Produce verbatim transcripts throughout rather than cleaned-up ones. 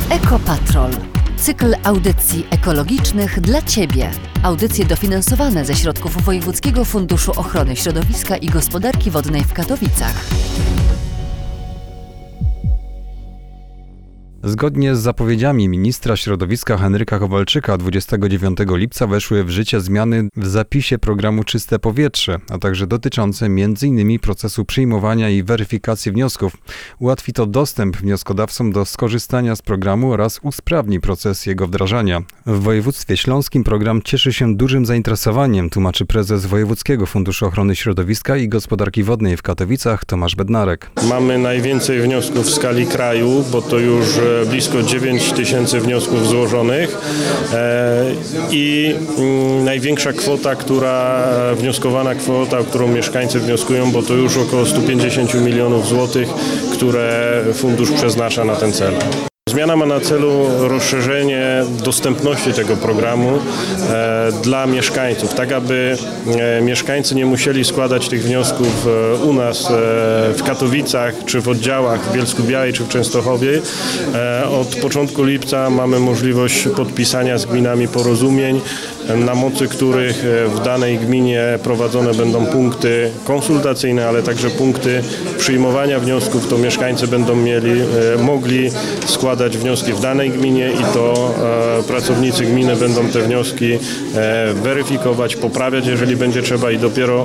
Ekopatrol. Cykl audycji ekologicznych dla Ciebie. Audycje dofinansowane ze środków Wojewódzkiego Funduszu Ochrony Środowiska i Gospodarki Wodnej w Katowicach. Zgodnie z zapowiedziami ministra środowiska Henryka Kowalczyka dwudziestego dziewiątego lipca weszły w życie zmiany w zapisie programu Czyste Powietrze, a także dotyczące między innymi procesu przyjmowania i weryfikacji wniosków. Ułatwi to dostęp wnioskodawcom do skorzystania z programu oraz usprawni proces jego wdrażania. W województwie śląskim program cieszy się dużym zainteresowaniem, tłumaczy prezes Wojewódzkiego Funduszu Ochrony Środowiska i Gospodarki Wodnej w Katowicach Tomasz Bednarek. Mamy najwięcej wniosków w skali kraju, bo to już blisko dziewięć tysięcy wniosków złożonych i największa kwota, która, wnioskowana kwota, o którą mieszkańcy wnioskują, bo to już około sto pięćdziesiąt milionów złotych, które fundusz przeznacza na ten cel. Zmiana ma na celu rozszerzenie dostępności tego programu e, dla mieszkańców, tak aby e, mieszkańcy nie musieli składać tych wniosków e, u nas e, w Katowicach, czy w oddziałach w Bielsku-Białej, czy w Częstochowie. E, od początku lipca mamy możliwość podpisania z gminami porozumień, na mocy których w danej gminie prowadzone będą punkty konsultacyjne, ale także punkty przyjmowania wniosków. To mieszkańcy będą mieli, e, mogli składać wnioski w danej gminie i to e, pracownicy gminy będą te wnioski e, weryfikować, poprawiać, jeżeli będzie trzeba, i dopiero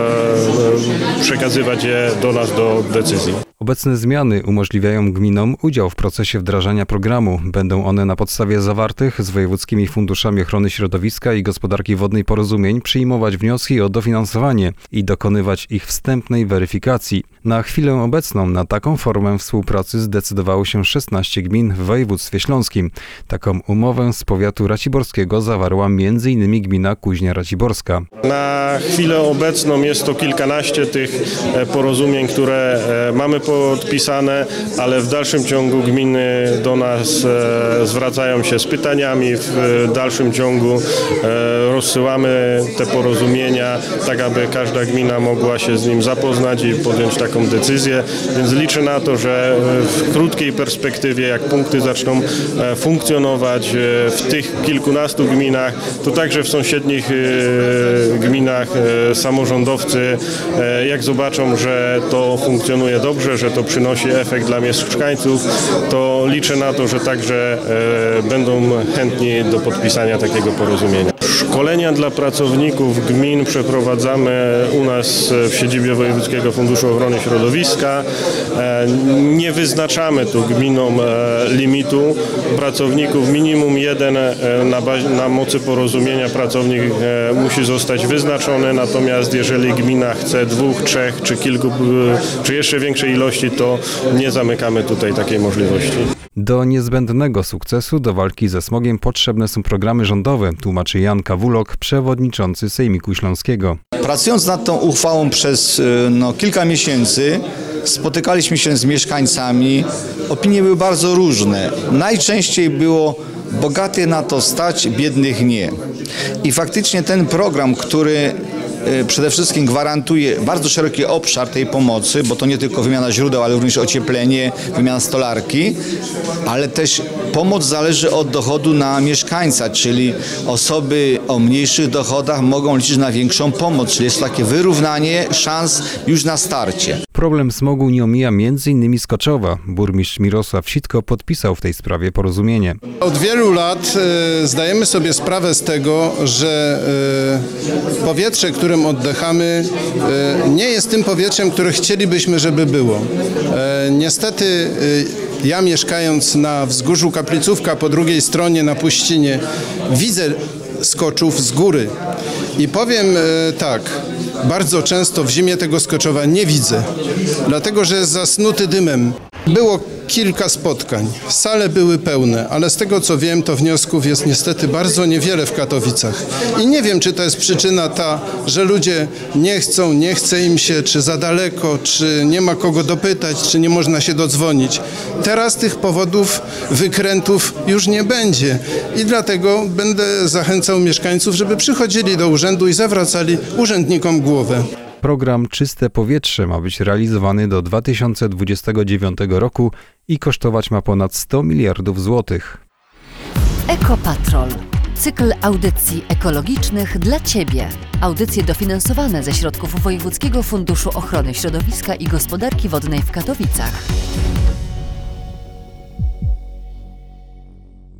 e, przekazywać je do nas do decyzji. Obecne zmiany umożliwiają gminom udział w procesie wdrażania programu. Będą one na podstawie zawartych z wojewódzkimi funduszami ochrony środowiska i gospodarki wodnej porozumień przyjmować wnioski o dofinansowanie i dokonywać ich wstępnej weryfikacji. Na chwilę obecną na taką formę współpracy zdecydowało się szesnaście gmin w województwie śląskim. Taką umowę z powiatu raciborskiego zawarła między innymi gmina Kuźnia Raciborska. Na chwilę obecną jest to kilkanaście tych porozumień, które mamy podpisane, ale w dalszym ciągu gminy do nas zwracają się z pytaniami. W dalszym ciągu rozsyłamy te porozumienia, tak aby każda gmina mogła się z nim zapoznać i podjąć taką decyzję. Więc liczę na to, że w krótkiej perspektywie, jak punkty zaczną funkcjonować w tych kilkunastu gminach, to także w sąsiednich gminach samorządowcy, jak zobaczą, że to funkcjonuje dobrze, że to przynosi efekt dla mieszkańców, to liczę na to, że także będą chętni do podpisania takiego porozumienia. Szkolenia dla pracowników gmin przeprowadzamy u nas w siedzibie Wojewódzkiego Funduszu Ochrony Środowiska. Nie wyznaczamy tu gminom limitu pracowników. Minimum jeden na, bazie, na mocy porozumienia pracownik musi zostać wyznaczony, natomiast jeżeli gmina chce dwóch, trzech czy kilku, czy jeszcze większej ilości, to nie zamykamy tutaj takiej możliwości. Do niezbędnego sukcesu do walki ze smogiem potrzebne są programy rządowe, tłumaczy Jan Kawulok, przewodniczący Sejmiku Śląskiego. Pracując nad tą uchwałą przez no, kilka miesięcy, spotykaliśmy się z mieszkańcami. Opinie były bardzo różne. Najczęściej było: bogaty na to stać, biednych nie. I faktycznie ten program, który przede wszystkim gwarantuje bardzo szeroki obszar tej pomocy, bo to nie tylko wymiana źródeł, ale również ocieplenie, wymiana stolarki, ale też pomoc zależy od dochodu na mieszkańca, czyli osoby o mniejszych dochodach mogą liczyć na większą pomoc, czyli jest takie wyrównanie szans już na starcie. Problem smogu nie omija między innymi Skoczowa. Burmistrz Mirosław Sitko podpisał w tej sprawie porozumienie. Od wielu lat e, zdajemy sobie sprawę z tego, że e, powietrze, którym oddychamy, e, nie jest tym powietrzem, które chcielibyśmy, żeby było. E, niestety e, ja, mieszkając na wzgórzu Kaplicówka, po drugiej stronie na Puścinie, widzę Skoczów z góry. I powiem e, tak, bardzo często w zimie tego Skoczowa nie widzę, dlatego że jest zasnuty dymem. Było kilka spotkań, sale były pełne, ale z tego co wiem, to wniosków jest niestety bardzo niewiele w Katowicach. I nie wiem, czy to jest przyczyna ta, że ludzie nie chcą, nie chce im się, czy za daleko, czy nie ma kogo dopytać, czy nie można się dodzwonić. Teraz tych powodów, wykrętów już nie będzie i dlatego będę zachęcał mieszkańców, żeby przychodzili do urzędu i zawracali urzędnikom głowę. Program Czyste Powietrze ma być realizowany do dwa tysiące dwudziestego dziewiątego roku i kosztować ma ponad sto miliardów złotych. Ekopatrol. Cykl audycji ekologicznych dla Ciebie. Audycje dofinansowane ze środków Wojewódzkiego Funduszu Ochrony Środowiska i Gospodarki Wodnej w Katowicach.